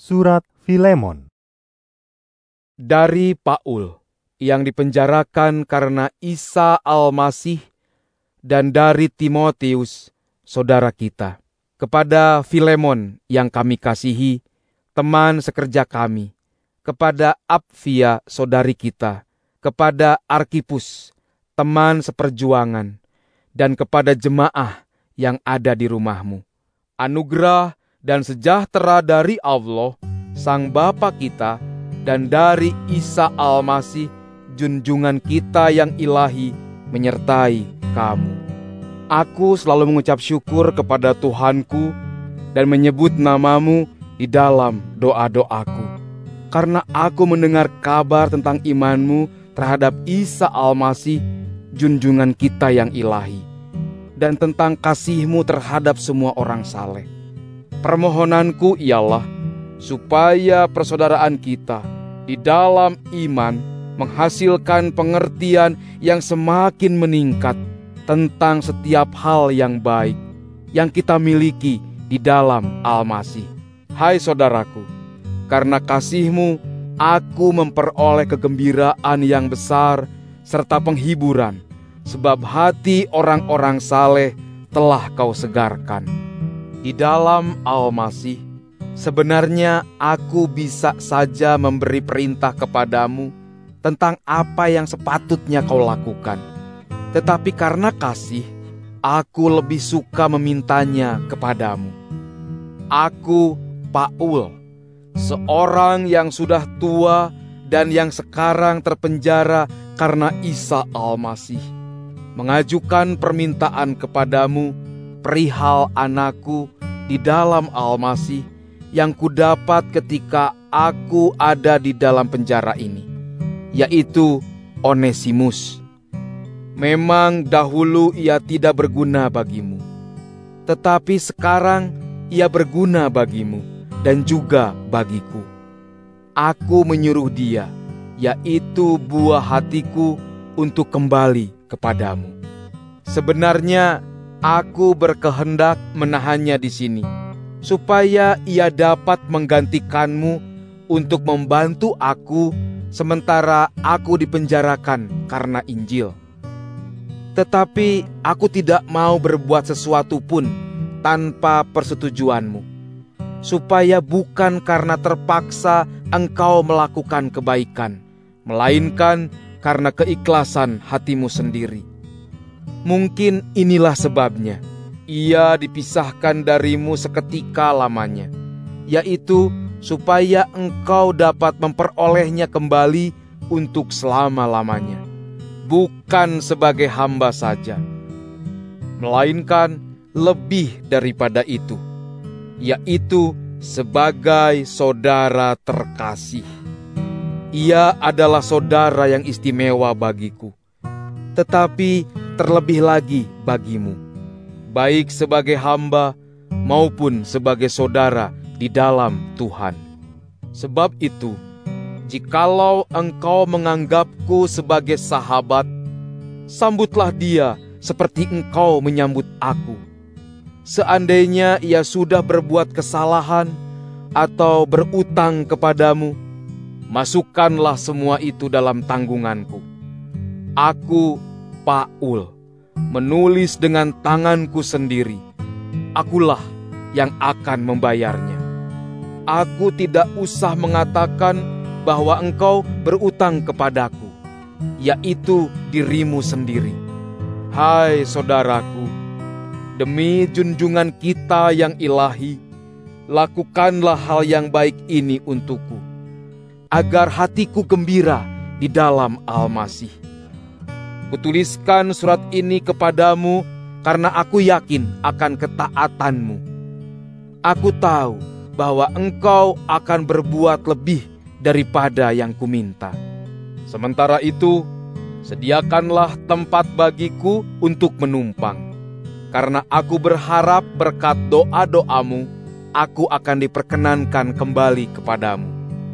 Surat Filemon. Dari Paul, yang dipenjarakan karena Isa Al-Masih, dan dari Timotius, saudara kita, kepada Filemon yang kami kasihi, teman sekerja kami, kepada Apfia saudari kita, kepada Arkipus, teman seperjuangan, dan kepada jemaah yang ada di rumahmu. Anugerah dan sejahtera dari Allah, Sang Bapa kita, dan dari Isa Al-Masih, junjungan kita yang ilahi, menyertai kamu. Aku selalu mengucap syukur kepada Tuhanku dan menyebut namamu di dalam doa-doaku, karena aku mendengar kabar tentang imanmu terhadap Isa Al-Masih, junjungan kita yang ilahi, dan tentang kasihmu terhadap semua orang saleh. Permohonanku ialah supaya persaudaraan kita di dalam iman menghasilkan pengertian yang semakin meningkat tentang setiap hal yang baik yang kita miliki di dalam Al-Masih. Hai saudaraku, karena kasihmu aku memperoleh kegembiraan yang besar serta penghiburan, sebab hati orang-orang saleh telah kau segarkan. Di dalam Al-Masih, sebenarnya aku bisa saja memberi perintah kepadamu tentang apa yang sepatutnya kau lakukan. Tetapi karena kasih, aku lebih suka memintanya kepadamu. Aku, Paul, seorang yang sudah tua dan yang sekarang terpenjara karena Isa Al-Masih, mengajukan permintaan kepadamu perihal anakku di dalam Al-Masih yang kudapat ketika aku ada di dalam penjara ini, yaitu Onesimus. Memang dahulu ia tidak berguna bagimu, tetapi sekarang ia berguna bagimu dan juga bagiku. Aku menyuruh dia, yaitu buah hatiku, untuk kembali kepadamu. Sebenarnya aku berkehendak menahannya di sini, supaya ia dapat menggantikanmu untuk membantu aku sementara aku dipenjarakan karena Injil. Tetapi aku tidak mau berbuat sesuatu pun tanpa persetujuanmu, supaya bukan karena terpaksa engkau melakukan kebaikan, melainkan karena keikhlasan hatimu sendiri. Mungkin inilah sebabnya ia dipisahkan darimu seketika lamanya, yaitu supaya engkau dapat memperolehnya kembali untuk selama-lamanya, bukan sebagai hamba saja, melainkan lebih daripada itu, yaitu sebagai saudara terkasih. Ia adalah saudara yang istimewa bagiku, tetapi terlebih lagi bagimu, baik sebagai hamba maupun sebagai saudara di dalam Tuhan. Sebab itu, jikalau engkau menganggapku sebagai sahabat, sambutlah dia seperti engkau menyambut aku. Seandainya ia sudah berbuat kesalahan atau berutang kepadamu, masukkanlah semua itu dalam tanggunganku. Aku, Paul, menulis dengan tanganku sendiri. Akulah yang akan membayarnya. Aku tidak usah mengatakan bahwa engkau berutang kepadaku, yaitu dirimu sendiri. Hai saudaraku, demi junjungan kita yang ilahi, lakukanlah hal yang baik ini untukku, agar hatiku gembira di dalam Al-Masih. Kutuliskan surat ini kepadamu karena aku yakin akan ketaatanmu. Aku tahu bahwa engkau akan berbuat lebih daripada yang kuminta. Sementara itu, sediakanlah tempat bagiku untuk menumpang, karena aku berharap berkat doa-doamu, aku akan diperkenankan kembali kepadamu.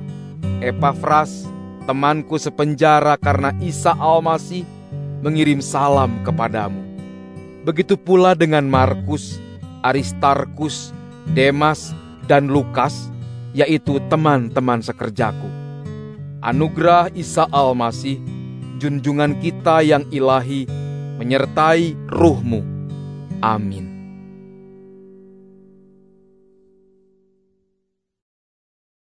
Epafras, temanku sepenjara karena Isa Al-Masih, mengirim salam kepadamu. Begitu pula dengan Markus, Aristarkus, Demas, dan Lukas, yaitu teman-teman sekerjaku. Anugerah Isa Al-Masih, junjungan kita yang ilahi, menyertai ruhmu. Amin.